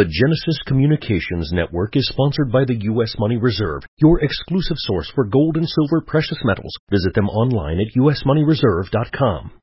The Genesis Communications Network is sponsored by the U.S. Money Reserve, your exclusive source for gold and silver precious metals. Visit them online at usmoneyreserve.com.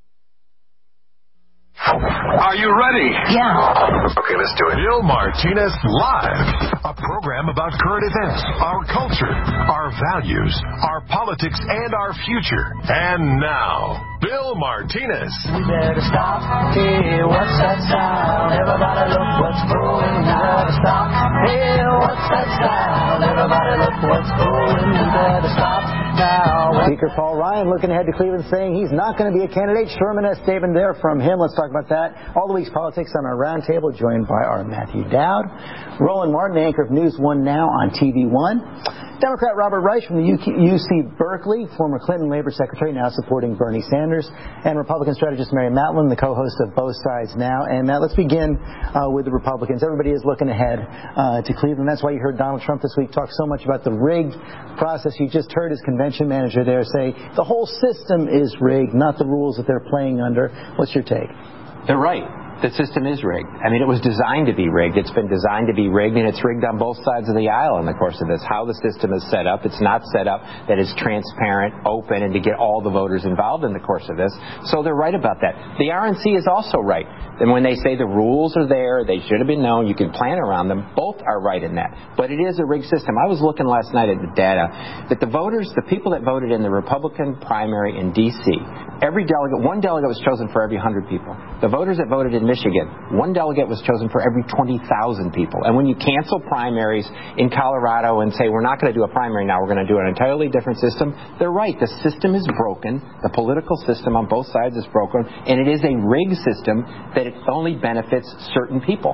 Are you ready? Yeah. Okay, let's do it. Bill Martinez Live. A program about current events, our culture, our values, our politics, and our future. And now, Bill Martinez. We better stop. Hey, what's that sound? Everybody look what's going. We better stop. Hey, what's that sound? Everybody look what's going. We better stop now. Speaker Paul Ryan looking ahead to Cleveland, saying he's not going to be a candidate. Sherman has statement there from him. Let's talk about that. All the week's politics on our roundtable, joined by our Matthew Dowd. Roland Martin, anchor of News One Now on TV One. Democrat Robert Reich from the UC Berkeley, former Clinton Labor Secretary, now supporting Bernie Sanders, and Republican strategist Mary Matlin, the co-host of Both Sides Now. And Matt, let's begin with the Republicans. Everybody is looking ahead to Cleveland. That's why you heard Donald Trump this week talk so much about the rigged process. You just heard his convention manager there say the whole system is rigged, not the rules that they're playing under. What's your take? They're right. The system is rigged. I mean, it was designed to be rigged. It's been designed to be rigged, and it's rigged on both sides of the aisle in the course of this. How the system is set up, it's not set up that is transparent, open, and to get all the voters involved in the course of this. So they're right about that. The RNC is also right. And when they say the rules are there, they should have been known, you can plan around them, both are right in that. But it is a rigged system. I was looking last night at the data that the voters, the people that voted in the Republican primary in D.C., one delegate was chosen for every 100 people. The voters that voted in Michigan, one delegate was chosen for every 20,000 people. And when you cancel primaries in Colorado and say, we're not going to do a primary now, we're going to do an entirely different system, they're right. The system is broken. The political system on both sides is broken. And it is a rigged system that it only benefits certain people.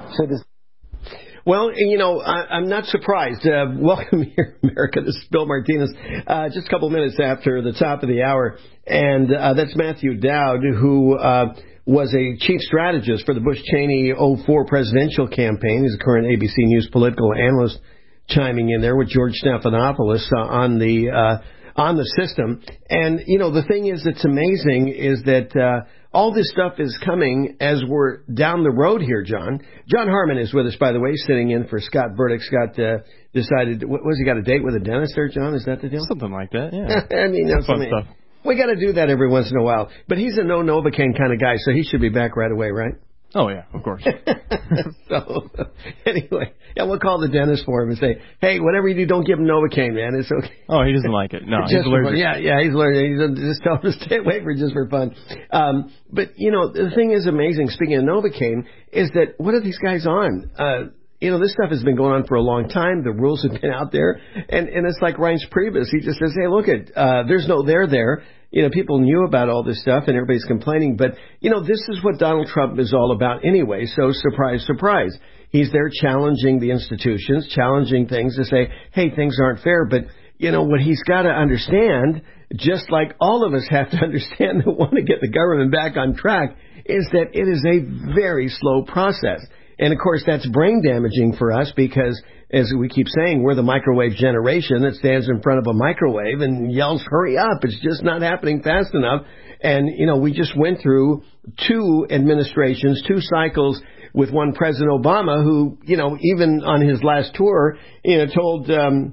Well, you know, I'm not surprised. Welcome here, America. This is Bill Martinez. Just a couple minutes after the top of the hour. And that's Matthew Dowd, who was a chief strategist for the Bush-Cheney 04 presidential campaign. He's a current ABC News political analyst, chiming in there with George Stephanopoulos on the system. And, you know, the thing is that's amazing is that all this stuff is coming as we're down the road here, John. John Harmon is with us, by the way, sitting in for Scott Burdick. Scott decided, he got a date with a dentist there, John? Is that the deal? Something like that, yeah. I mean, that's fun stuff. We got to do that every once in a while. But he's a no Novocaine kind of guy, so he should be back right away, right? Oh, yeah, of course. So, anyway, yeah, we'll call the dentist for him and say, hey, whatever you do, don't give him Novocaine, man. It's okay. Oh, he doesn't like it. No, he's allergic. Yeah, he's allergic. Just tell him to stay away from it just for fun. But, you know, the thing is amazing, speaking of Novocaine, is that what are these guys on? You know, this stuff has been going on for a long time. The rules have been out there. And it's like Reince Priebus. He just says, hey, look, there's no there. You know, people knew about all this stuff and everybody's complaining. But, you know, this is what Donald Trump is all about anyway. So surprise, surprise. He's there challenging the institutions, challenging things to say, hey, things aren't fair. But, you know, what he's got to understand, just like all of us have to understand that want to get the government back on track, is that it is a very slow process. And, of course, that's brain damaging for us because, as we keep saying, we're the microwave generation that stands in front of a microwave and yells, hurry up. It's just not happening fast enough. And, you know, we just went through 2 administrations, 2 cycles with one President Obama who, you know, even on his last tour, you know, told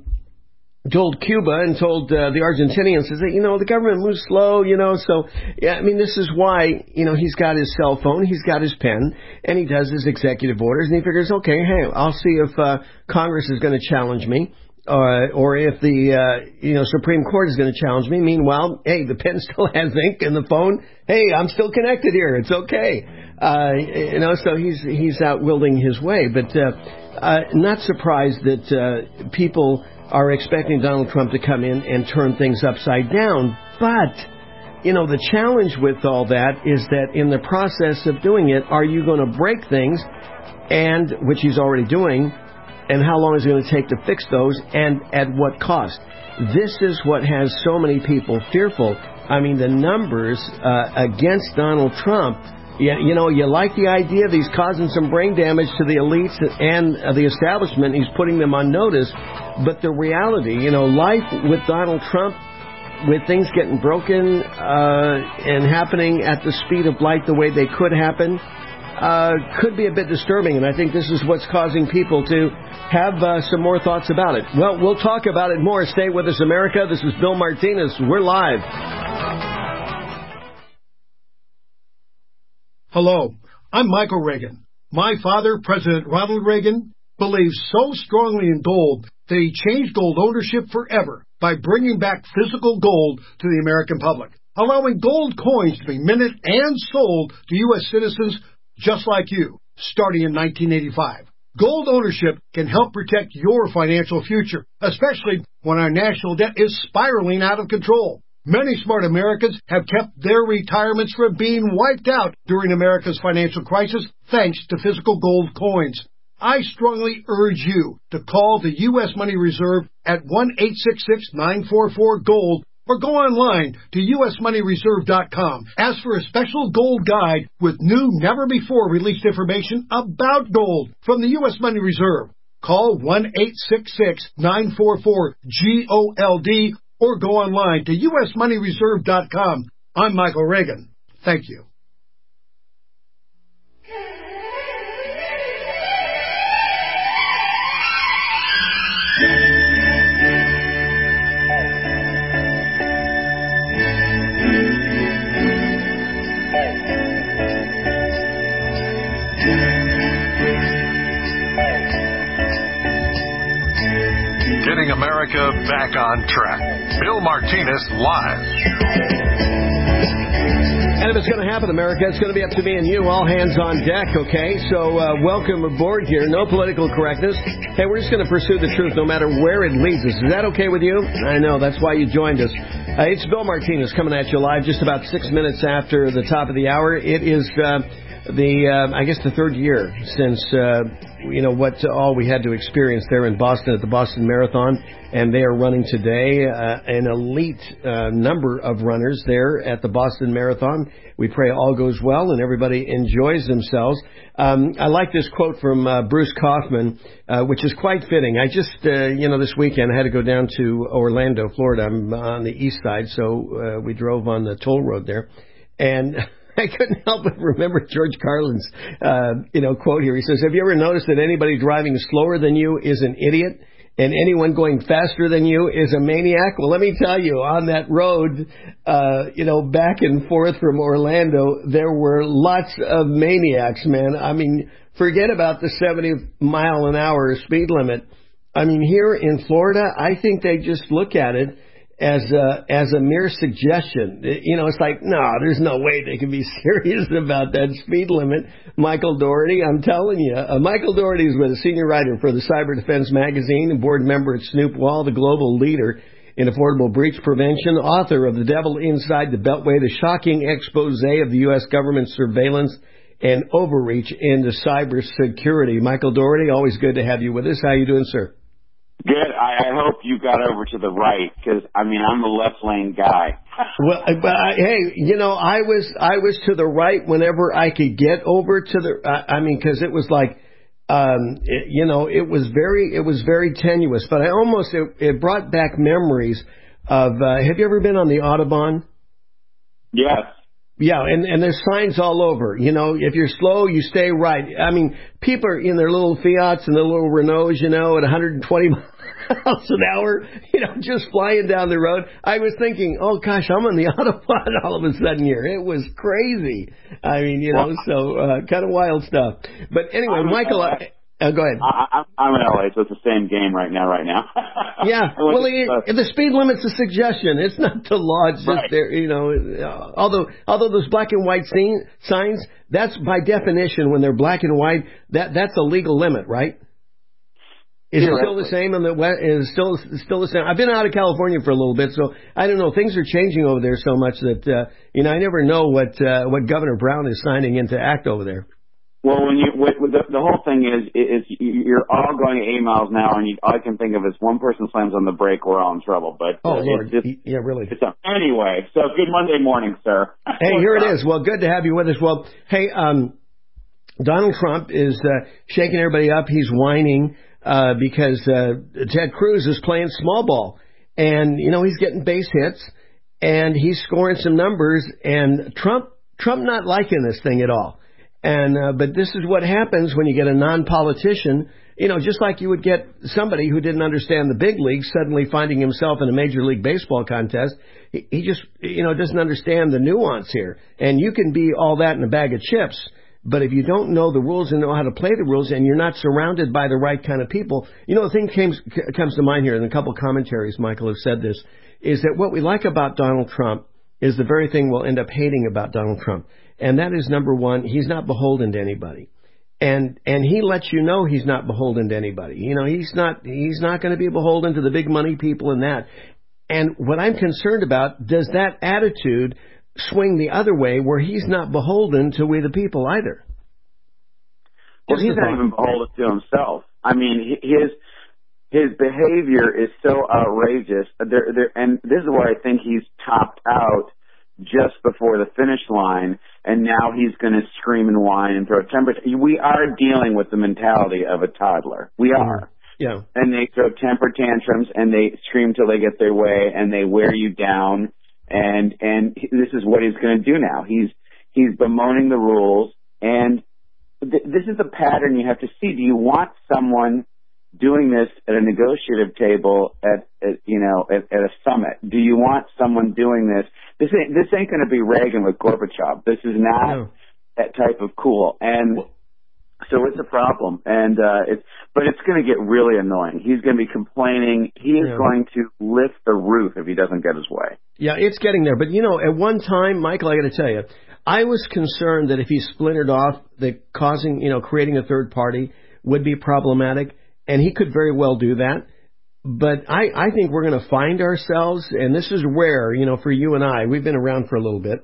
Cuba and told the Argentinians that, you know, the government moves slow, you know. So, yeah, I mean, this is why, you know, he's got his cell phone, he's got his pen, and he does his executive orders, and he figures, okay, hey, I'll see if Congress is going to challenge me, or if the, you know, Supreme Court is going to challenge me. Meanwhile, hey, the pen still has ink, and the phone, hey, I'm still connected here. It's okay. You know, so he's out wielding his way. But not surprised that people are expecting Donald Trump to come in and turn things upside down. But, you know, the challenge with all that is that in the process of doing it, are you going to break things, and which he's already doing, and how long is it going to take to fix those, and at what cost? This is what has so many people fearful. I mean, the numbers against Donald Trump, you know, you like the idea that he's causing some brain damage to the elites and the establishment. He's putting them on notice. But the reality, you know, life with Donald Trump, with things getting broken and happening at the speed of light the way they could happen, could be a bit disturbing, and I think this is what's causing people to have some more thoughts about it. Well, we'll talk about it more. Stay with us, America. This is Bill Martinez. We're live. Hello, I'm Michael Reagan. My father, President Ronald Reagan, believes so strongly in gold that he changed gold ownership forever by bringing back physical gold to the American public, allowing gold coins to be minted and sold to U.S. citizens just like you, starting in 1985. Gold ownership can help protect your financial future, especially when our national debt is spiraling out of control. Many smart Americans have kept their retirements from being wiped out during America's financial crisis thanks to physical gold coins. I strongly urge you to call the U.S. Money Reserve at 1-866-944-GOLD or go online to usmoneyreserve.com. Ask for a special gold guide with new, never-before-released information about gold from the U.S. Money Reserve. Call 1-866-944-GOLD or go online to usmoneyreserve.com. I'm Michael Reagan. Thank you. Getting America back on track. Bill Martinez Live. And if it's going to happen, America, it's going to be up to me and you. All hands on deck, okay? So welcome aboard here. No political correctness. Hey, we're just going to pursue the truth no matter where it leads us. Is that okay with you? I know. That's why you joined us. It's Bill Martinez coming at you live just about 6 minutes after the top of the hour. It is the third year since, what all we had to experience there in Boston at the Boston Marathon. And they are running today an elite number of runners there at the Boston Marathon. We pray all goes well and everybody enjoys themselves. I like this quote from Bruce Kaufman, which is quite fitting. I just, this weekend I had to go down to Orlando, Florida. I'm on the east side, so we drove on the toll road there. And I couldn't help but remember George Carlin's, quote here. He says, "Have you ever noticed that anybody driving slower than you is an idiot, and anyone going faster than you is a maniac?" Well, let me tell you, on that road, back and forth from Orlando, there were lots of maniacs, man. I mean, forget about the 70-mile-an-hour speed limit. I mean, here in Florida, I think they just look at it as a mere suggestion. It's like, no, there's no way they can be serious about that speed limit. Michael Dougherty, I'm telling you. Michael Dougherty is a senior writer for the Cyber Defense Magazine and board member at Snoop Wall, the global leader in affordable breach prevention, author of The Devil Inside the Beltway, the shocking expose of the U.S. government's surveillance and overreach into cybersecurity. Michael Dougherty, always good to have you with us. How you doing, sir? Good. I hope you got over to the right because, I'm a left lane guy. Well, but hey, I was to the right whenever I could get over to the. Because it was like, it was very tenuous. But it brought back memories of. Have you ever been on the Autobahn? Yes. Yeah, and there's signs all over. If you're slow, you stay right. People are in their little Fiats and their little Renaults, at 120 miles an hour, just flying down the road. I was thinking, oh gosh, I'm on the Autobahn all of a sudden here. It was crazy. So kind of wild stuff. But anyway, Michael, go ahead. I'm in LA, so it's the same game right now. Yeah. Well, the speed limit's a suggestion. It's not the law. It's just right there, although those black and white signs, that's by definition, when they're black and white, that's a legal limit, right? Is it still the same in the West? Is still the same? I've been out of California for a little bit, so I don't know. Things are changing over there so much that, I never know what Governor Brown is signing into act over there. Well, the whole thing is you're all going 8 miles an hour, and all I can think of is one person slams on the brake, we're all in trouble. But Lord, yeah, really. Anyway, so good Monday morning, sir. Hey, here it is. Well, good to have you with us. Well, hey, Donald Trump is shaking everybody up. He's whining because Ted Cruz is playing small ball, and he's getting base hits, and he's scoring some numbers, and Trump not liking this thing at all. But this is what happens when you get a non-politician, just like you would get somebody who didn't understand the big leagues suddenly finding himself in a Major League Baseball contest. He just, doesn't understand the nuance here. And you can be all that in a bag of chips, but if you don't know the rules and know how to play the rules and you're not surrounded by the right kind of people, the thing comes to mind here, and a couple commentaries, Michael, have said this, is that what we like about Donald Trump is the very thing we'll end up hating about Donald Trump. And that is, number one, he's not beholden to anybody. And he lets you know he's not beholden to anybody. He's not going to be beholden to the big money people and that. And what I'm concerned about, does that attitude swing the other way where he's not beholden to we the people either? Well, he's not even beholden to himself. I mean, his behavior is so outrageous. And this is where I think he's topped out just before the finish line, and now he's going to scream and whine and throw a temper. We are dealing with the mentality of a toddler. We are. Yeah. And they throw temper tantrums, and they scream till they get their way, and they wear you down. And this is what he's going to do now. He's bemoaning the rules, and this is the pattern you have to see. Do you want someone doing this at a negotiative table at a summit? Do you want someone doing this? This ain't going to be Reagan with Gorbachev. This is not that type of cool. And so it's a problem. And but it's going to get really annoying. He's going to be complaining. He is going to lift the roof if he doesn't get his way. Yeah, it's getting there. But at one time, Michael, I got to tell you, I was concerned that if he splintered off, that creating a third party would be problematic. And he could very well do that. But I think we're going to find ourselves, and this is rare, for you and I. We've been around for a little bit.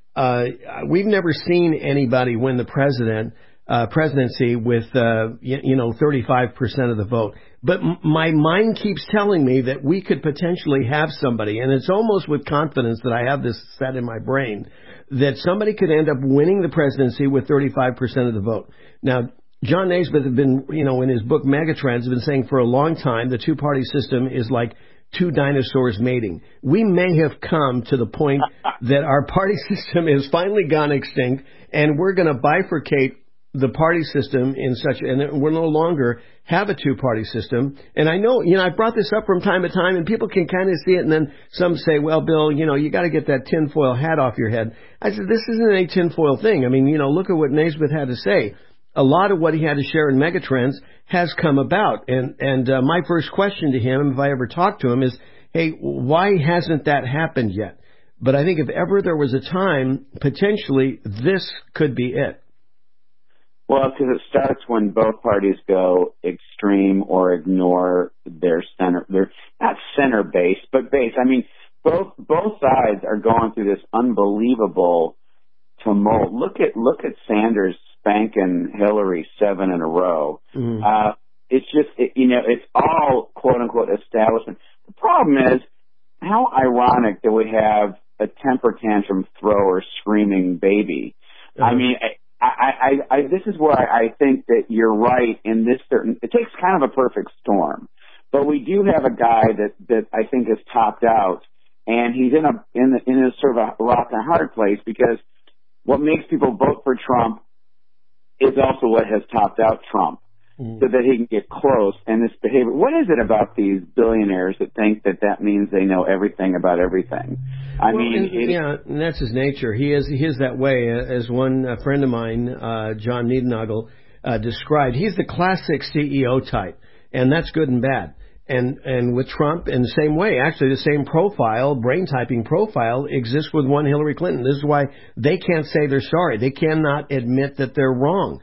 We've never seen anybody win the presidency with, 35% of the vote. But my mind keeps telling me that we could potentially have somebody, and it's almost with confidence that I have this set in my brain, that somebody could end up winning the presidency with 35% of the vote. Now, John Naismith had been, in his book Megatrends, has been saying for a long time the two-party system is like two dinosaurs mating. We may have come to the point that our party system has finally gone extinct, and we're going to bifurcate the party system and we'll no longer have a two-party system. And I know, I brought this up from time to time, and people can kind of see it, and then some say, well, Bill, you got to get that tinfoil hat off your head. I said, this isn't a tinfoil thing. I mean, look at what Naismith had to say. A lot of what he had to share in Megatrends has come about. And my first question to him, if I ever talk to him, is, hey, why hasn't that happened yet? But I think if ever there was a time, potentially this could be it. Well, because it starts when both parties go extreme or ignore their center. They're not center based, but base. I mean, both sides are going through this unbelievable tumult. Look at Sanders spanking Hillary 7 in a row. Mm-hmm. It's just, it's all quote unquote establishment. The problem is how ironic that we have a temper tantrum thrower screaming baby. Mm-hmm. I mean, I this is where I think that you're right in this it takes kind of a perfect storm, but we do have a guy that I think is topped out, and he's in a sort of a rock and a hard place, because what makes people vote for Trump is also what has topped out Trump, so that he can get close. And this behavior, what is it about these billionaires that think that means they know everything about everything? And that's his nature. He is that way. As one friend of mine, John Niedernagel, described, he's the classic CEO type, and that's good and bad. And with Trump, in the same way, actually the same profile, brain typing profile, exists with one Hillary Clinton. This is why they can't say they're sorry. They cannot admit that they're wrong.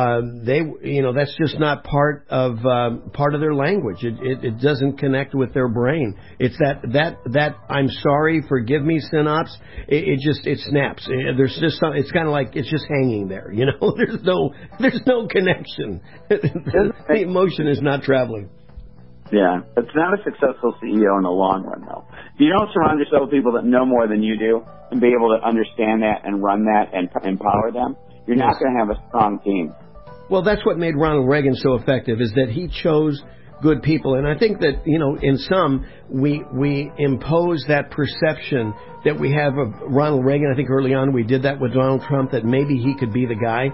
That's just not part of their language. It doesn't connect with their brain. It's that I'm sorry, forgive me synapse. It snaps. There's just some, it's kind of like it's just hanging there. There's no connection. The emotion is not traveling. Yeah, it's not a successful CEO in the long run, though. If you don't surround yourself with people that know more than you do and be able to understand that and run that and empower them, you're not going to have a strong team. Well, that's what made Ronald Reagan so effective, is that he chose good people. And I think that, in some, we impose that perception that we have of Ronald Reagan. I think early on we did that with Donald Trump, that maybe he could be the guy.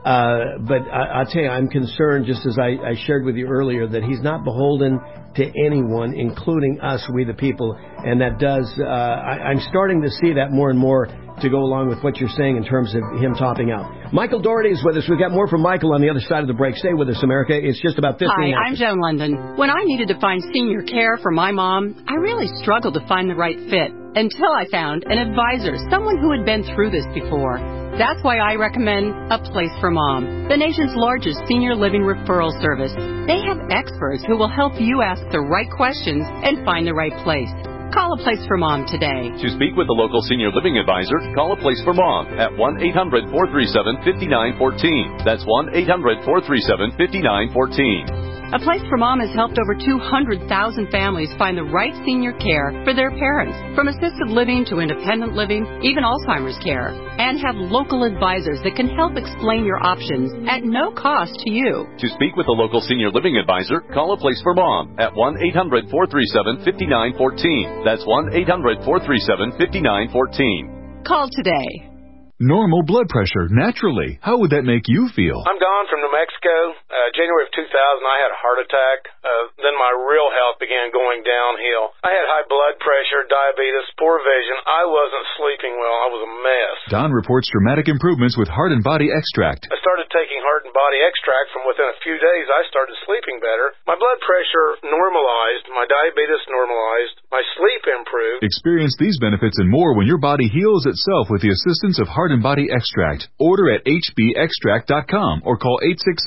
But I'll tell you, I'm concerned, just as I shared with you earlier, that he's not beholden to anyone, including us, we the people. And that does, I'm starting to see that more and more to go along with what you're saying in terms of him topping out. Michael Doherty is with us. We've got more from Michael on the other side of the break. Stay with us, America. It's just about 15 minutes. Hi, I'm Joan London. When I needed to find senior care for my mom, I really struggled to find the right fit until I found an advisor, someone who had been through this before. That's why I recommend A Place for Mom, the nation's largest senior living referral service. They have experts who will help you ask the right questions and find the right place. Call A Place for Mom today. To speak with the local senior living advisor, call A Place for Mom at 1-800-437-5914. That's 1-800-437-5914. A Place for Mom has helped over 200,000 families find the right senior care for their parents, from assisted living to independent living, even Alzheimer's care, and have local advisors that can help explain your options at no cost to you. To speak with a local senior living advisor, call A Place for Mom at 1-800-437-5914. That's 1-800-437-5914. Call today. Normal blood pressure, naturally. How would that make you feel? I'm Don from New Mexico. January of 2000, I had a heart attack. Then my real health began going downhill. I had high blood pressure, diabetes, poor vision. I wasn't sleeping well. I was a mess. Don reports dramatic improvements with Heart and Body Extract. I started taking Heart and Body Extract. From within a few days, I started sleeping better. My blood pressure normalized. My diabetes normalized. My sleep improved. Experience these benefits and more when your body heals itself with the assistance of Heart and Body Extract. Order at hbextract.com or call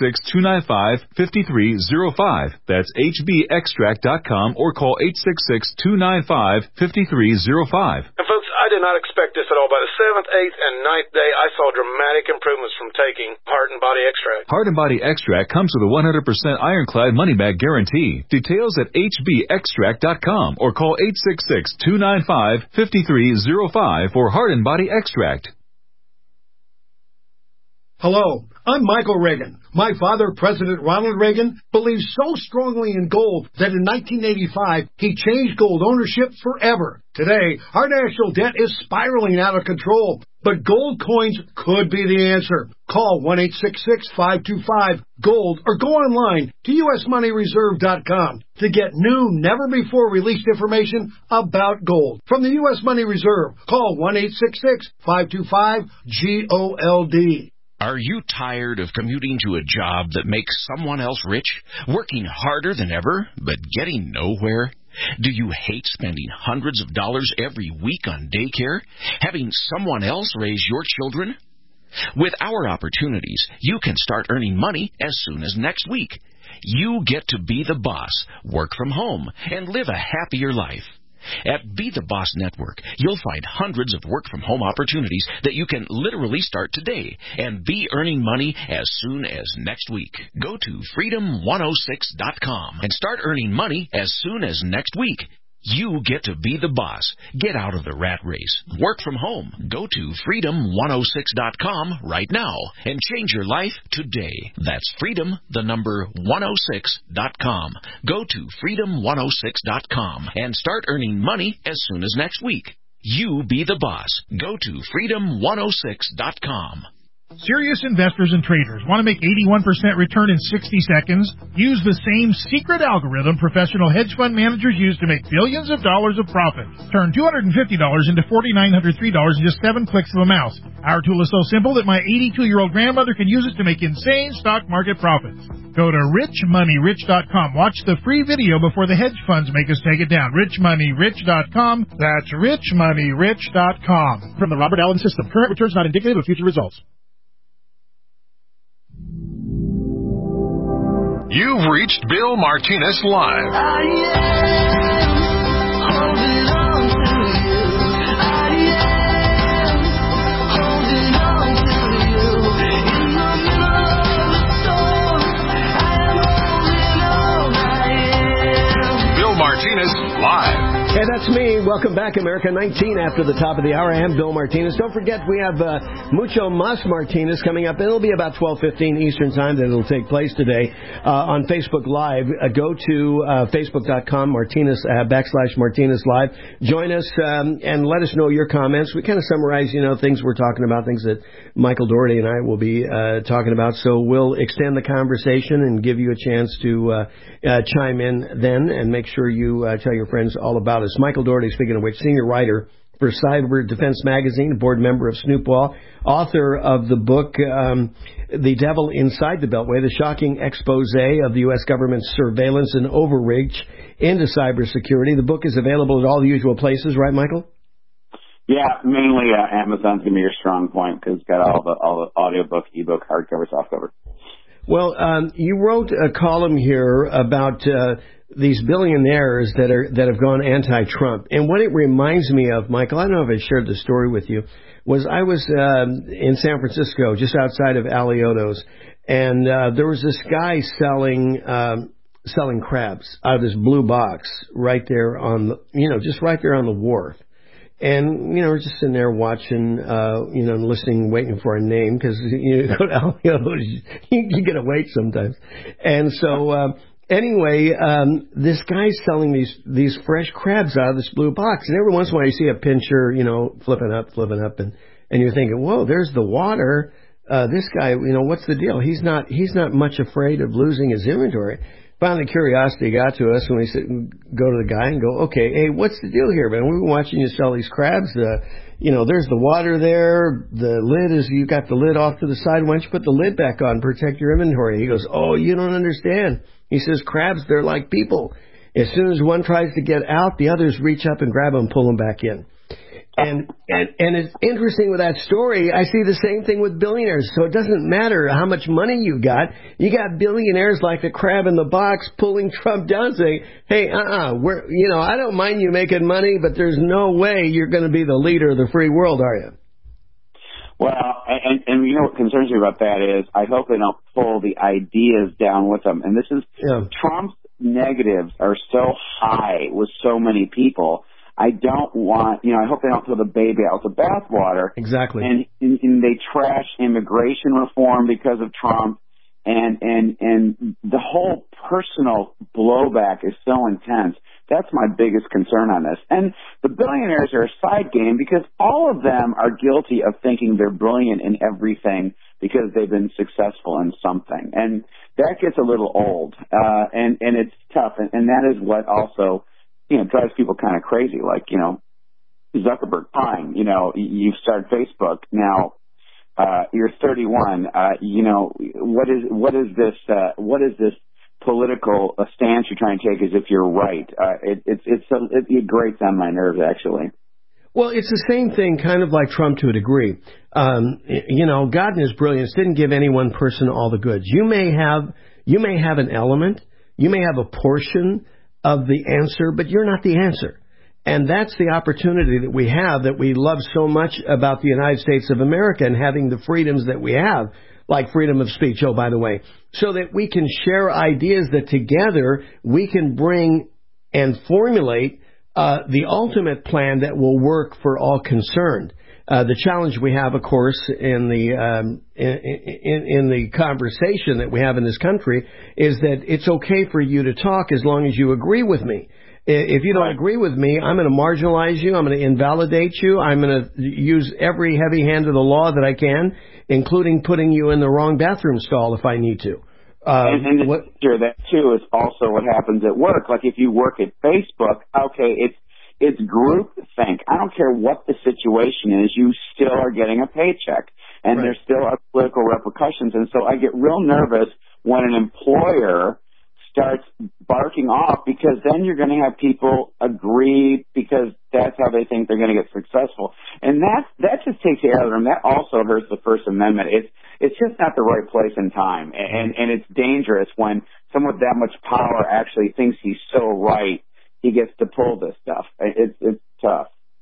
866-295-5305. That's hbextract.com or call 866-295-5305. And folks, I did not expect this at all. By the 7th, 8th, and 9th day, I saw dramatic improvements from taking Heart and Body Extract. Heart and Body Extract comes with a 100% ironclad money-back guarantee. Details at hbextract.com or call 866-295-5305 for Heart and Body Extract. Hello, I'm Michael Reagan. My father, President Ronald Reagan, believed so strongly in gold that in 1985, he changed gold ownership forever. Today, our national debt is spiraling out of control, but gold coins could be the answer. Call 1-866-525-GOLD or go online to usmoneyreserve.com to get new, never-before-released information about gold. From the U.S. Money Reserve, call 1-866-525-GOLD. Are you tired of commuting to a job that makes someone else rich, working harder than ever, but getting nowhere? Do you hate spending hundreds of dollars every week on daycare, having someone else raise your children? With our opportunities, you can start earning money as soon as next week. You get to be the boss, work from home, and live a happier life. At Be the Boss Network, you'll find hundreds of work-from-home opportunities that you can literally start today and be earning money as soon as next week. Go to freedom106.com and start earning money as soon as next week. You get to be the boss. Get out of the rat race. Work from home. Go to freedom106.com right now and change your life today. That's freedom106.com. Go to freedom106.com and start earning money as soon as next week. You be the boss. Go to freedom106.com. Serious investors and traders want to make 81% return in 60 seconds? Use the same secret algorithm professional hedge fund managers use to make billions of dollars of profit. Turn $250 into $4,903 in just 7 clicks of a mouse. Our tool is so simple that my 82-year-old grandmother can use it to make insane stock market profits. Go to richmoneyrich.com. Watch the free video before the hedge funds make us take it down. richmoneyrich.com. That's richmoneyrich.com. From the Robert Allen System. Current returns not indicative of future results. You've reached Bill Martinez Live. Bill Martinez Live. Hey, that's me. Welcome back, America. 19 after the top of the hour. I am Bill Martinez. Don't forget, we have Mucho Mas Martinez coming up. It'll be about 12:15 Eastern Time that it'll take place today on Facebook Live. Go to facebook.com, Martinez, /Martinez Live. Join us and let us know your comments. We kind of summarize, things we're talking about, things that Michael Dougherty and I will be talking about. So we'll extend the conversation and give you a chance to chime in then, and make sure you tell your friends all about us. Michael Dougherty, speaking of which, senior writer for Cyber Defense Magazine, board member of Snoopball, author of the book The Devil Inside the Beltway, the shocking expose of the U.S. government's surveillance and overreach into cybersecurity. The book is available at all the usual places, right, Michael? Yeah, mainly Amazon's going to be your strong point because it's got all the audiobook, ebook, hardcover, softcover. Well, you wrote a column here about these billionaires that have gone anti-Trump. And what it reminds me of, Michael, I don't know if I shared the story with you, was I was in San Francisco, just outside of Aliotos, and there was this guy selling crabs out of this blue box right there on the, just right there on the wharf. And, we're just sitting there watching, listening, waiting for a name, because you go to Aliotos, you get to wait sometimes. And so, anyway, this guy's selling these fresh crabs out of this blue box. And every once in a while you see a pincher, flipping up, and you're thinking, whoa, there's the water. This guy, what's the deal? He's not much afraid of losing his inventory. Finally, curiosity got to us when we go to the guy and go, okay, hey, what's the deal here, man? We've been watching you sell these crabs. There's the water there. The lid you got the lid off to the side. Why don't you put the lid back on, protect your inventory? He goes, oh, you don't understand. He says, crabs, they're like people. As soon as one tries to get out, the others reach up and grab them and pull them back in. And it's interesting with that story, I see the same thing with billionaires. So it doesn't matter how much money you got billionaires like the crab in the box pulling Trump down, saying, hey, I don't mind you making money, but there's no way you're going to be the leader of the free world, are you? Well, and what concerns me about that is I hope they don't pull the ideas down with them. And this is Trump's negatives are so high with so many people. I don't want, I hope they don't throw the baby out with the bathwater. Exactly. And they trash immigration reform because of Trump, and the whole personal blowback is so intense. That's my biggest concern on this. And the billionaires are a side game because all of them are guilty of thinking they're brilliant in everything because they've been successful in something. And that gets a little old, and it's tough. And that is what also drives people kind of crazy, like, Zuckerberg, fine, you've started Facebook, now, you're 31, what is this political stance you're trying to take as if you're right? It grates on my nerves, actually. Well, it's the same thing, kind of like Trump to a degree. God in his brilliance didn't give any one person all the goods. You may have an element, you may have a portion of the answer, but you're not the answer. And that's the opportunity that we have, that we love so much about the United States of America and having the freedoms that we have, like freedom of speech, oh, by the way, so that we can share ideas that together we can bring and formulate the ultimate plan that will work for all concerned. The challenge we have, of course, in the conversation that we have in this country is that it's okay for you to talk as long as you agree with me. If you don't agree with me, I'm going to marginalize you. I'm going to invalidate you. I'm going to use every heavy hand of the law that I can, including putting you in the wrong bathroom stall if I need to. That too is also what happens at work. Like if you work at Facebook, okay, it's groupthink. I don't care what the situation is, you still are getting a paycheck. And there still are political repercussions. And so I get real nervous when an employer starts barking off, because then you're going to have people agree because that's how they think they're going to get successful. And that just takes the air out of the room. That also hurts the First Amendment. It's just not the right place and time. And it's dangerous when someone with that much power actually thinks he's so right, he gets to pull this stuff. It's tough.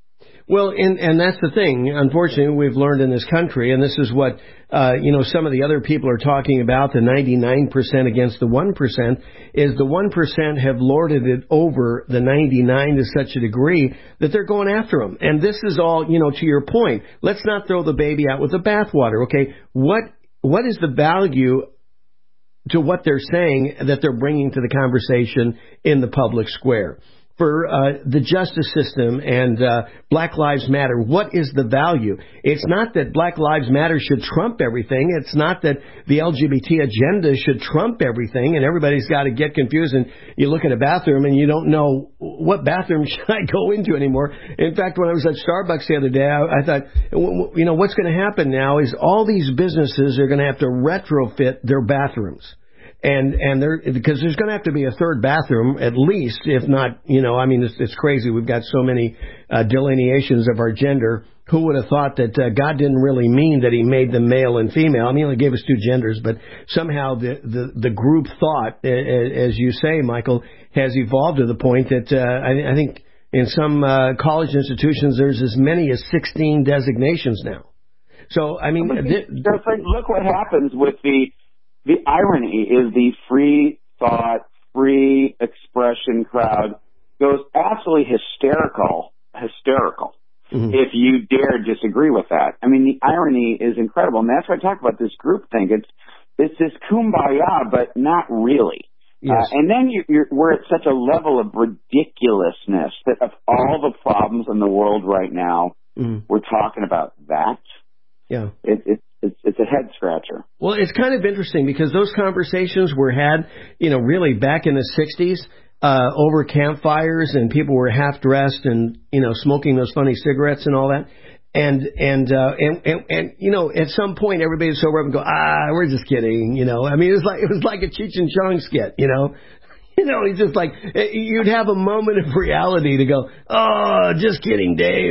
Well, and that's the thing. Unfortunately, we've learned in this country, and this is what, some of the other people are talking about, the 99% against the 1%, is the 1% have lorded it over the 99 to such a degree that they're going after them. And this is all, to your point. Let's not throw the baby out with the bathwater, okay? What is the value to what they're saying that they're bringing to the conversation in the public square? For the justice system and Black Lives Matter, what is the value? It's not that Black Lives Matter should trump everything. It's not that the LGBT agenda should trump everything, and everybody's got to get confused. And you look at a bathroom and you don't know what bathroom should I go into anymore. In fact, when I was at Starbucks the other day, I thought, what's going to happen now is all these businesses are going to have to retrofit their bathrooms. And because there's going to have to be a third bathroom at least, if not, it's crazy. We've got so many delineations of our gender. Who would have thought that God didn't really mean that he made them male and female? I mean, he only gave us two genders, but somehow the group thought, as you say, Michael, has evolved to the point that I think in some college institutions there's as many as 16 designations now. So, I mean, look what happens with the irony is the free thought, free expression crowd goes absolutely hysterical if you dare disagree with that. I mean, the irony is incredible, and that's why I talk about this group thing. It's this kumbaya, but not really. Yes. And then we're at such a level of ridiculousness that of all the problems in the world right now, we're talking about that. Yeah. It's a head scratcher. Well, it's kind of interesting because those conversations were had, really back in the 60s over campfires, and people were half dressed and, smoking those funny cigarettes and all that. And at some point everybody would sober up and go, we're just kidding. I mean, it was like a Cheech and Chong skit, It's just like you'd have a moment of reality to go, oh, just kidding, Dave.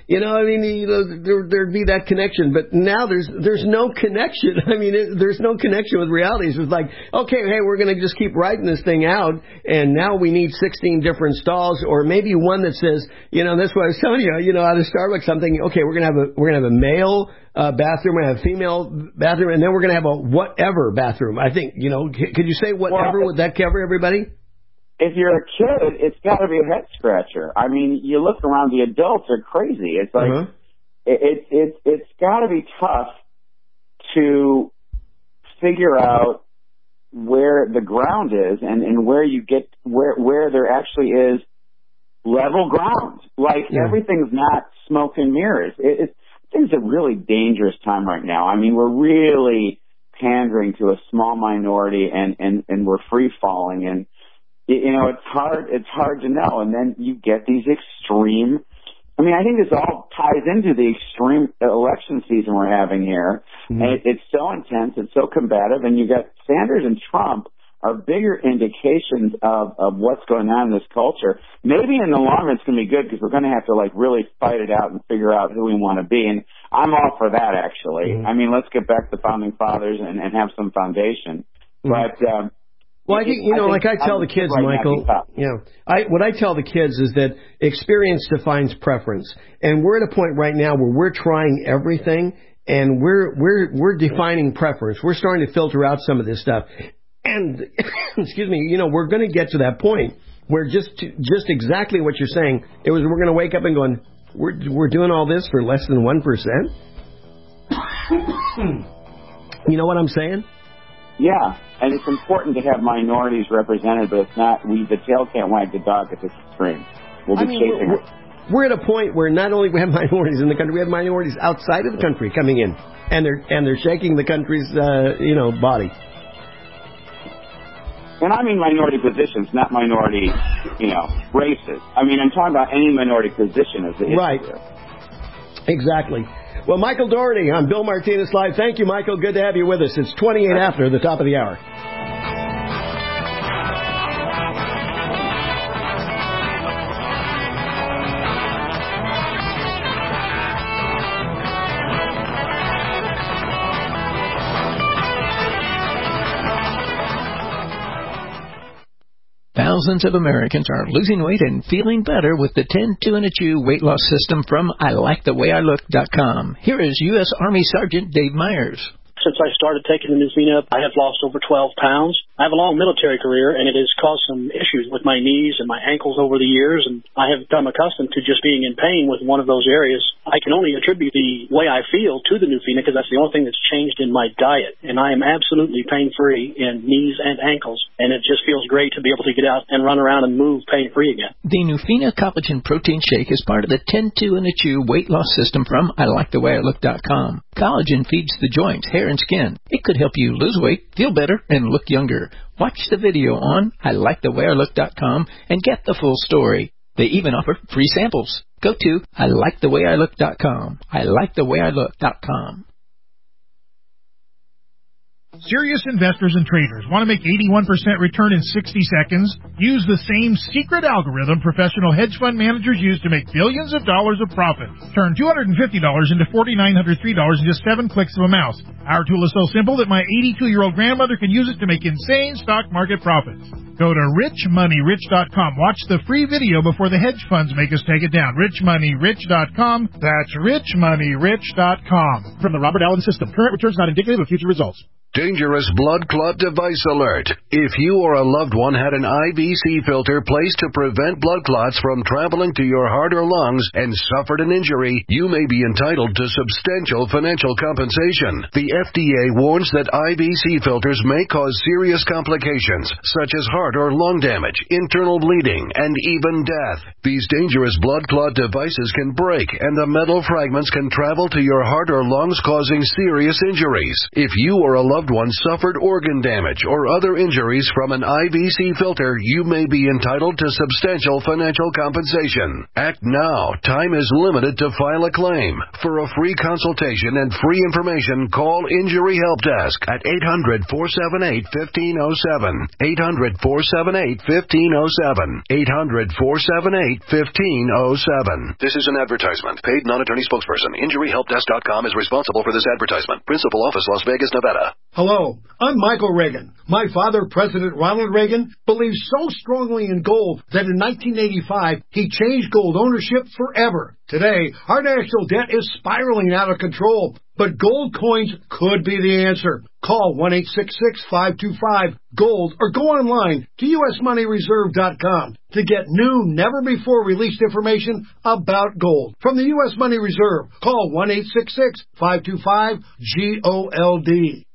There'd be that connection. But now there's no connection. I mean, there's no connection with reality. It's just like, okay, hey, we're going to just keep writing this thing out, and now we need 16 different stalls, or maybe one that says, that's what I was telling you, out of Starbucks, I'm thinking, okay, we're gonna have a male bathroom, we're gonna have a female bathroom, and then we're gonna have a whatever bathroom. I think, could you say whatever? Would that cover everybody? If you're a kid, it's got to be a head scratcher. I mean, you look around, the adults are crazy. It's like it's got to be tough to figure out where the ground is and where you get where there actually is level ground. Like everything's not smoke and mirrors. It's a really dangerous time right now. I mean, we're really pandering to a small minority, and we're free falling, and it's hard to know. And then you get these extreme, I mean, I think this all ties into the extreme election season we're having here. And it's so intense, it's so combative, and you got Sanders and Trump are bigger indications of what's going on in this culture. Maybe in the long run it's going to be good because we're going to have to really fight it out and figure out who we want to be. And I'm all for that, actually. I mean, let's get back to the founding fathers and have some foundation. But, well, I think, I tell the kids, Michael, what I tell the kids is that experience defines preference. And we're at a point right now where we're trying everything, and we're defining preference. We're starting to filter out some of this stuff. And, excuse me, we're going to get to that point where just exactly what you're saying, we're going to wake up and going, we're doing all this for less than 1%? You know what I'm saying? Yeah, and it's important to have minorities represented, but it's not, the tail can't wag the dog at this extreme. We'll be chasing it. We're at a point where not only we have minorities in the country, we have minorities outside of the country coming in, and they're shaking the country's, body. And I mean minority positions, not minority, races. I mean, I'm talking about any minority position as the issue. Right. Exactly. Well, Michael Dougherty on Bill Martinez Live. Thank you, Michael. Good to have you with us. It's 28 after the top of the hour. Thousands of Americans are losing weight and feeling better with the 10-2 and a chew weight loss system from ILikeTheWayILook.com. Here is U.S. Army Sergeant Dave Myers. Since I started taking the Nuvina, I have lost over 12 pounds. I have a long military career, and it has caused some issues with my knees and my ankles over the years, and I have become accustomed to just being in pain with one of those areas. I can only attribute the way I feel to the Nuvina because that's the only thing that's changed in my diet, and I am absolutely pain-free in knees and ankles, and it just feels great to be able to get out and run around and move pain-free again. The Nuvina Collagen Protein Shake is part of the 10-2 and a chew weight loss system from ILikeTheWayILook.com. Collagen feeds the joints, hair, and skin. It could help you lose weight, feel better, and look younger. Watch the video on ILikeTheWayILook.com and get the full story. They even offer free samples. Go to ILikeTheWayILook.com. ILikeTheWayILook.com. Serious investors and traders want to make 81% return in 60 seconds? Use the same secret algorithm professional hedge fund managers use to make billions of dollars of profit. Turn $250 into $4,903 in just 7 clicks of a mouse. Our tool is so simple that my 82-year-old grandmother can use it to make insane stock market profits. Go to richmoneyrich.com. Watch the free video before the hedge funds make us take it down. richmoneyrich.com. That's richmoneyrich.com. From the Robert Allen System. Current returns not indicative of future results. Dangerous blood clot device alert. If you or a loved one had an IVC filter placed to prevent blood clots from traveling to your heart or lungs and suffered an injury, you may be entitled to substantial financial compensation. The FDA warns that IVC filters may cause serious complications, such as heart or lung damage, internal bleeding, and even death. These dangerous blood clot devices can break, and the metal fragments can travel to your heart or lungs, causing serious injuries. If you or a loved one suffered organ damage or other injuries from an IVC filter, you may be entitled to substantial financial compensation. Act now. Time is limited to file a claim. For a free consultation and free information, call Injury Help Desk at 800-478-1507. 800-478-1507. 800-478-1507. This is an advertisement. Paid non-attorney spokesperson. InjuryHelpDesk.com is responsible for this advertisement. Principal office, Las Vegas, Nevada. Hello, I'm Michael Reagan. My father, President Ronald Reagan, believed so strongly in gold that in 1985, he changed gold ownership forever. Today, our national debt is spiraling out of control, but gold coins could be the answer. Call 1-866-525-GOLD or go online to usmoneyreserve.com to get new, never-before-released information about gold. From the U.S. Money Reserve, call 1-866-525-GOLD.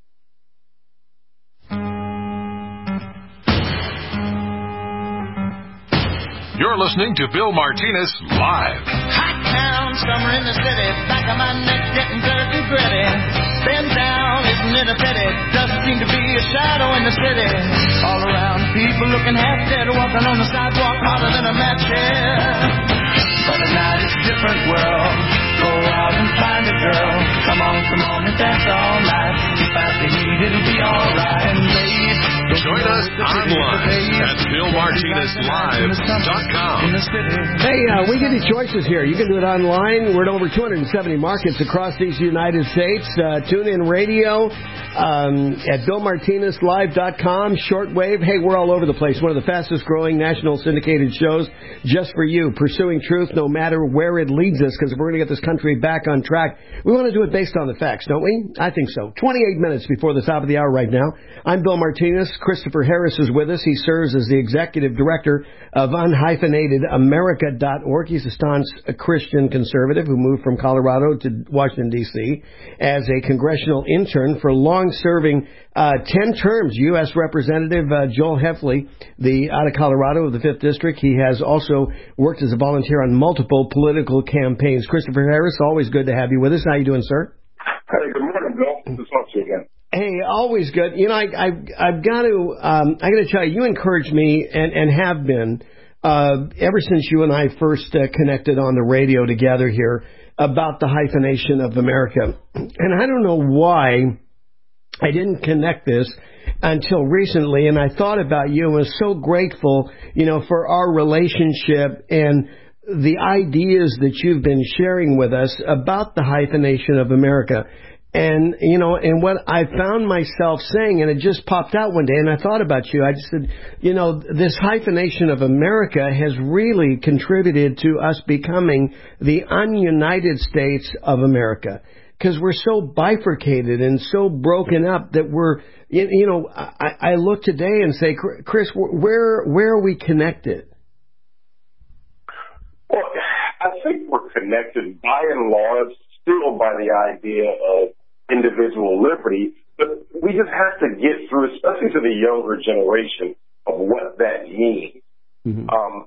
You're listening to Bill Martinez Live. Hot town, summer in the city, back of my neck getting dirt and gritty. Bend down, isn't it a pity? Doesn't seem to be a shadow in the city. All around, people looking half dead, walking on the sidewalk hotter than a match here. But at night it's a different world. Go out and find a girl. Come on, and dance all night. If I need, it'll be alright. And babe, join us online at BillMartinezLive.com. Hey, we give you choices here. You can do it online. We're in over 270 markets across these United States. Tune in radio at BillMartinezLive.com. Shortwave. Hey, we're all over the place. One of the fastest growing national syndicated shows just for you. Pursuing truth no matter where it leads us, because if we're going to get this country back on track, we want to do it based on the facts, don't we? I think so. 28 minutes before the top of the hour right now. I'm Bill Martinez. Christopher Harris is with us. He serves as the executive director of unhyphenatedamerica.org. He's a staunch Christian conservative who moved from Colorado to Washington, D.C. as a congressional intern for long-serving 10 terms U.S. Representative Joel Heffley, out of Colorado of the 5th District. He has also worked as a volunteer on multiple political campaigns. Christopher Harris, always good to have you with us. How you doing, sir? Hey, good morning, Bill. Good to talk to you again. Hey, always good. You know, I've got to tell you, you encouraged me and have been ever since you and I first connected on the radio together here about the hyphenation of America. And I don't know why I didn't connect this until recently, and I thought about you and was so grateful, for our relationship and the ideas that you've been sharing with us about the hyphenation of America. And, and what I found myself saying, and it just popped out one day, and I thought about you. I just said, this hyphenation of America has really contributed to us becoming the ununited states of America. Because we're so bifurcated and so broken up that we're, I look today and say, Chris, where are we connected? Well, I think we're connected by and large still by the idea of individual liberty, but we just have to get through, especially to the younger generation, of what that means. Mm-hmm.